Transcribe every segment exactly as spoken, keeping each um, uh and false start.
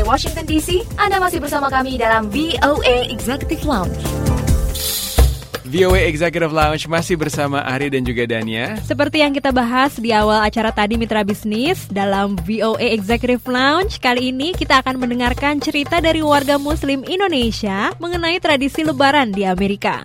Washington D C. Anda masih bersama kami dalam V O A Executive Lounge. V O A Executive Lounge masih bersama Ari dan juga Dania. Seperti yang kita bahas di awal acara tadi Mitra Bisnis, dalam V O A Executive Lounge kali ini kita akan mendengarkan cerita dari warga Muslim Indonesia mengenai tradisi Lebaran di Amerika.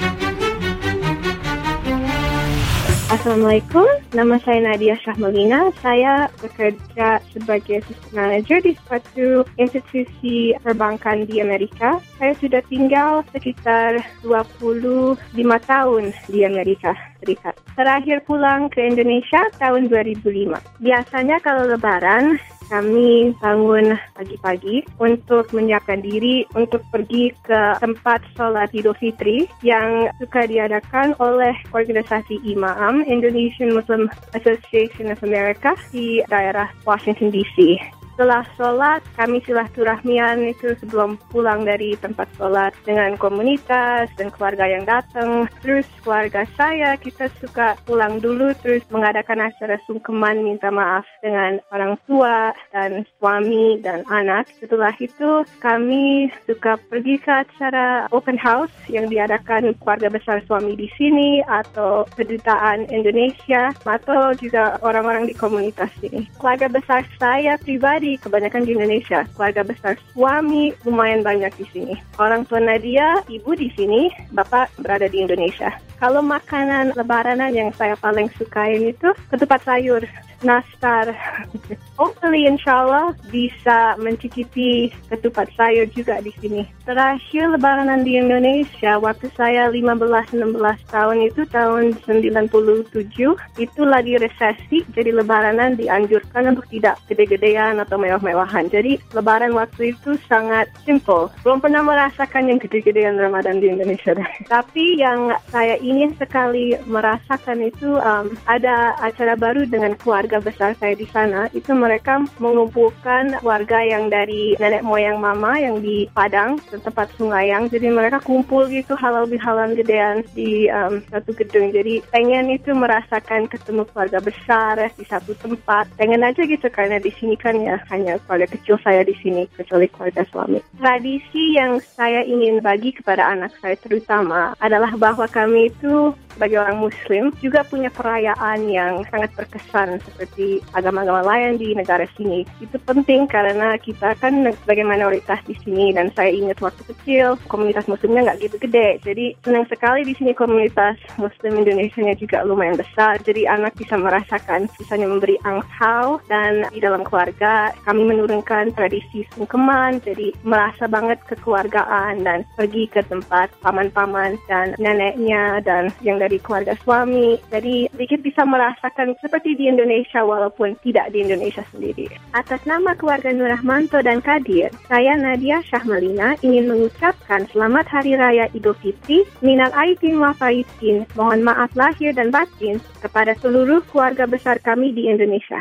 Assalamualaikum, nama saya Nadia Syahmelina. Saya bekerja sebagai assistant manager di suatu institusi perbankan di Amerika. Saya sudah tinggal sekitar dua puluh lima tahun di Amerika Serikat. Terakhir pulang ke Indonesia tahun dua ribu lima. Biasanya kalau Lebaran, kami bangun pagi-pagi untuk menyiapkan diri untuk pergi ke tempat sholat Idul Fitri yang suka diadakan oleh organisasi Imam Indonesian Muslim Association of America di daerah Washington D C. Setelah sholat, kami silaturahmian itu sebelum pulang dari tempat sholat dengan komunitas dan keluarga yang datang. Terus keluarga saya, kita suka pulang dulu terus mengadakan acara sungkeman minta maaf dengan orang tua dan suami dan anak. Setelah itu, kami suka pergi ke acara open house yang diadakan keluarga besar suami di sini atau kedutaan Indonesia atau juga orang-orang di komunitas ini. Keluarga besar saya pribadi kebanyakan di Indonesia. Keluarga besar suami lumayan banyak di sini. Orang tua Nadia, ibu di sini, bapak berada di Indonesia. Kalau makanan lebaranan yang saya paling sukain itu ketupat sayur, nastar. Hopefully insyaAllah bisa mencicipi ketupat sayur juga di sini. Terakhir lebaranan di Indonesia waktu saya lima belas enam belas tahun itu tahun sembilan puluh tujuh, itu lagi resesi, jadi lebaranan dianjurkan untuk tidak gede-gedean atau mewah-mewahan. Jadi lebaran waktu itu sangat simple. Belum pernah merasakan yang gede-gedean Ramadan di Indonesia. Tapi yang saya ingin sekali merasakan itu um, ada acara baru dengan keluarga besar saya di sana. Itu mereka mengumpulkan warga yang dari nenek moyang mama yang di Padang, tempat Sungayang. Jadi mereka kumpul gitu halal bihalal gedean di um, satu gedung. Jadi pengen itu merasakan ketemu keluarga besar di satu tempat. Pengen aja gitu karena di sini kan ya hanya keluarga kecil saya di sini kecuali keluarga suami. Tradisi yang saya ingin bagi kepada anak saya terutama adalah bahwa kami itu bagi orang Muslim juga punya perayaan yang sangat berkesan seperti agama-agama lain di negara sini. Itu penting karena kita kan sebagai minoritas di sini dan saya ingat waktu kecil komunitas Muslimnya nggak gitu gede. Jadi senang sekali di sini komunitas Muslim Indonesia-nya juga lumayan besar. Jadi anak bisa merasakan misalnya memberi angpau dan di dalam keluarga kami menurunkan tradisi sungkeman. Jadi merasa banget kekeluargaan dan pergi ke tempat paman-paman dan neneknya dan yang dari keluarga suami. Jadi sedikit bisa merasakan seperti di Indonesia walaupun tidak di Indonesia sendiri. Atas nama keluarga Nur Rahmanto dan Kadir, saya Nadia Syahmelina ingin mengucapkan Selamat Hari Raya Idul Fitri, Minal Aidin wal Faizin, mohon maaf lahir dan batin kepada seluruh keluarga besar kami di Indonesia.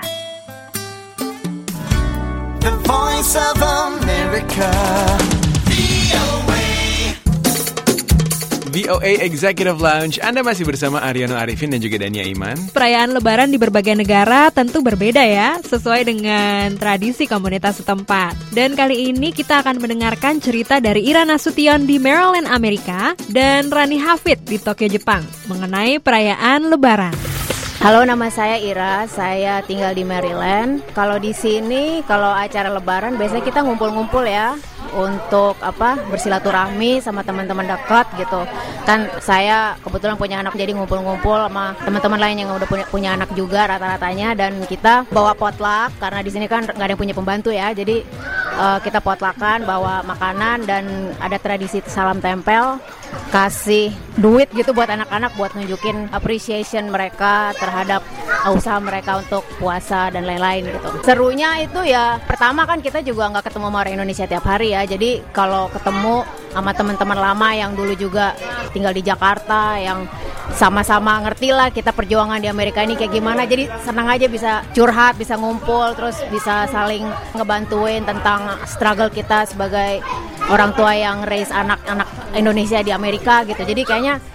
The Voice of America. V O A Executive Lounge, Anda masih bersama Ariano Arifin dan juga Dania Iman. Perayaan Lebaran di berbagai negara tentu berbeda ya, sesuai dengan tradisi komunitas setempat. Dan kali ini kita akan mendengarkan cerita dari Ira Nasution di Maryland, Amerika, dan Rani Hafid di Tokyo, Jepang, mengenai perayaan Lebaran. Halo, nama saya Ira, saya tinggal di Maryland. Kalau di sini, kalau acara Lebaran biasanya kita ngumpul-ngumpul ya, untuk apa bersilaturahmi sama teman-teman dekat gitu. Kan saya kebetulan punya anak, jadi ngumpul-ngumpul sama teman-teman lain yang udah punya, punya anak juga rata-ratanya, dan kita bawa potluck karena di sini kan nggak ada yang punya pembantu ya. Jadi uh, kita potluckan, bawa makanan, dan ada tradisi salam tempel, kasih duit gitu buat anak-anak buat nunjukin appreciation mereka terhadap usaha mereka untuk puasa dan lain-lain gitu. Serunya itu ya, pertama kan kita juga nggak ketemu sama orang Indonesia tiap hari ya. Jadi kalau ketemu sama teman-teman lama yang dulu juga tinggal di Jakarta, yang sama-sama ngerti lah kita perjuangan di Amerika ini kayak gimana. Jadi senang aja bisa curhat, bisa ngumpul, terus bisa saling ngebantuin tentang struggle kita sebagai orang tua yang raise anak-anak Indonesia di Amerika gitu. Jadi kayaknya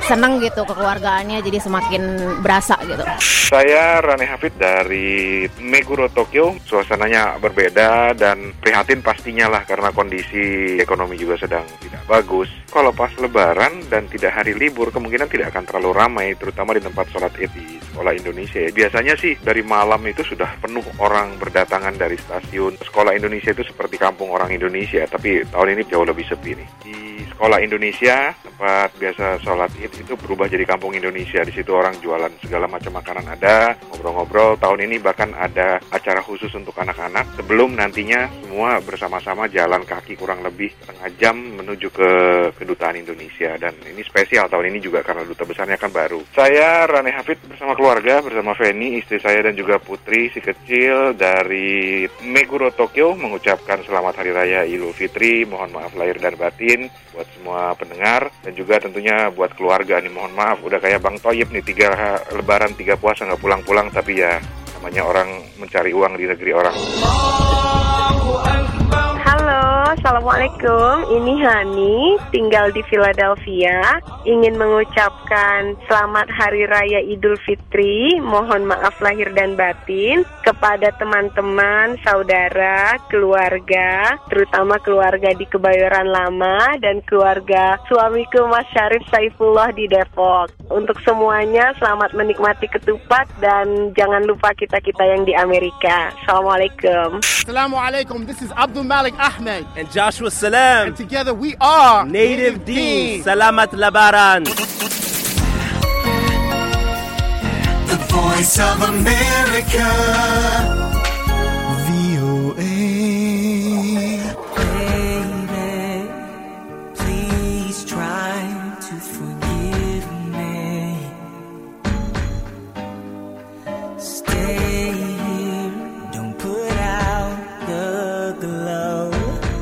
seneng gitu kekeluargaannya, jadi semakin berasa gitu. Saya Rane Hafid dari Meguro, Tokyo. Suasananya berbeda dan prihatin pastinya lah karena kondisi ekonomi juga sedang tidak bagus. Kalau pas Lebaran dan tidak hari libur, kemungkinan tidak akan terlalu ramai, terutama di tempat sholat Id di sekolah Indonesia. Biasanya sih dari malam itu sudah penuh orang berdatangan dari stasiun. Sekolah Indonesia itu seperti kampung orang Indonesia, tapi tahun ini jauh lebih sepi nih. Di sekolah Indonesia, tempat biasa sholat Id itu berubah jadi kampung Indonesia. Di situ orang jualan segala macam makanan ada, ngobrol-ngobrol. Tahun ini bahkan ada acara khusus untuk anak-anak. Sebelum nantinya semua bersama-sama jalan kaki kurang lebih setengah jam menuju ke kedutaan Indonesia. Dan ini spesial tahun ini juga karena duta besarnya kan baru. Saya Rane Hafid bersama keluarga, bersama Feni, istri saya dan juga putri si kecil dari Meguro, Tokyo, mengucapkan selamat Hari Raya Idul Fitri. Mohon maaf lahir dan batin buat semua pendengar dan juga tentunya buat keluarga nih. Mohon maaf udah kayak Bang Toyib nih, tiga lebaran tiga puasa nggak pulang-pulang, tapi ya namanya orang mencari uang di negeri orang. Halo, Assalamualaikum. Ini Hani, tinggal di Philadelphia. Ingin mengucapkan selamat Hari Raya Idul Fitri. Mohon maaf lahir dan batin kepada teman-teman, saudara, keluarga, terutama keluarga di Kebayoran Lama dan keluarga suamiku Mas Syarif Saifullah di Depok. Untuk semuanya, selamat menikmati ketupat dan jangan lupa kita-kita yang di Amerika. Assalamualaikum. Assalamualaikum. This is Abdul Malik Ahmed and Joshua Salam. And together we are Native Deen. Salamat Lebaran. The Voice of America. V O A. Baby, please try to forgive me. Stay here, don't put out the glow.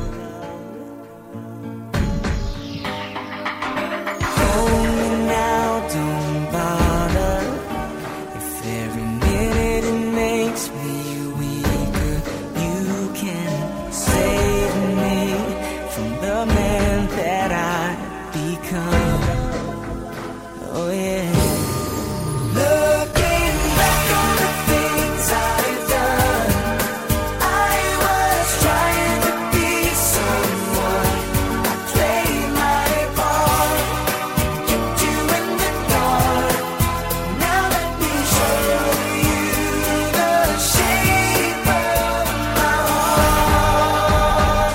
Hold me now, don't bother. If every minute it makes me weaker, you can save me from the man that I become. Oh yeah. Looking back on the things I've done, I was trying to be someone. I played my part, kept you in the dark. Now let me show you the shape of my heart.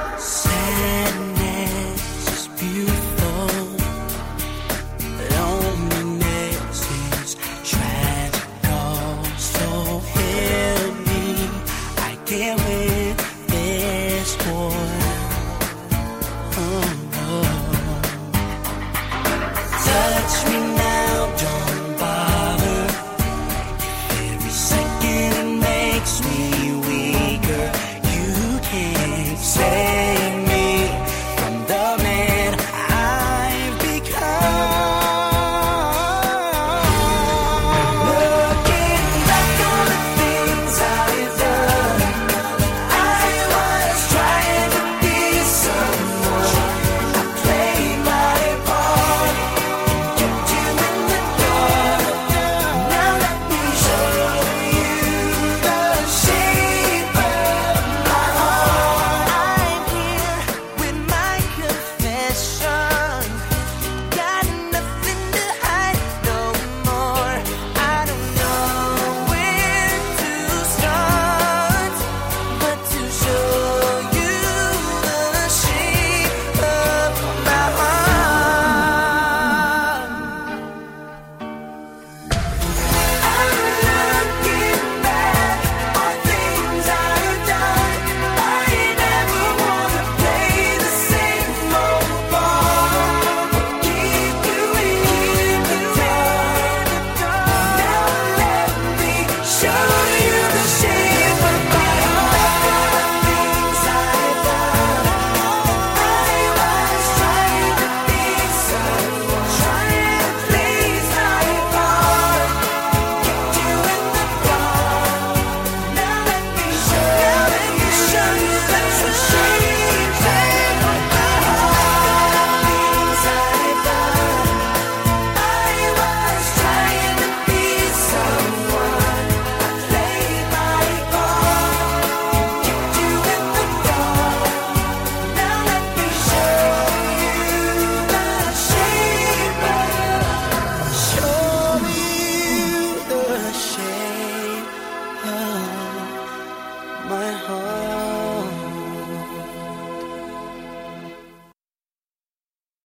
Sadness is beautiful, loneliness is tragical. So help me, I get with this boy. Oh, no. Touch me now, don't bother. Every second it makes me weaker. You can't save me from the man I've become. Looking back on the things I've done, I heart.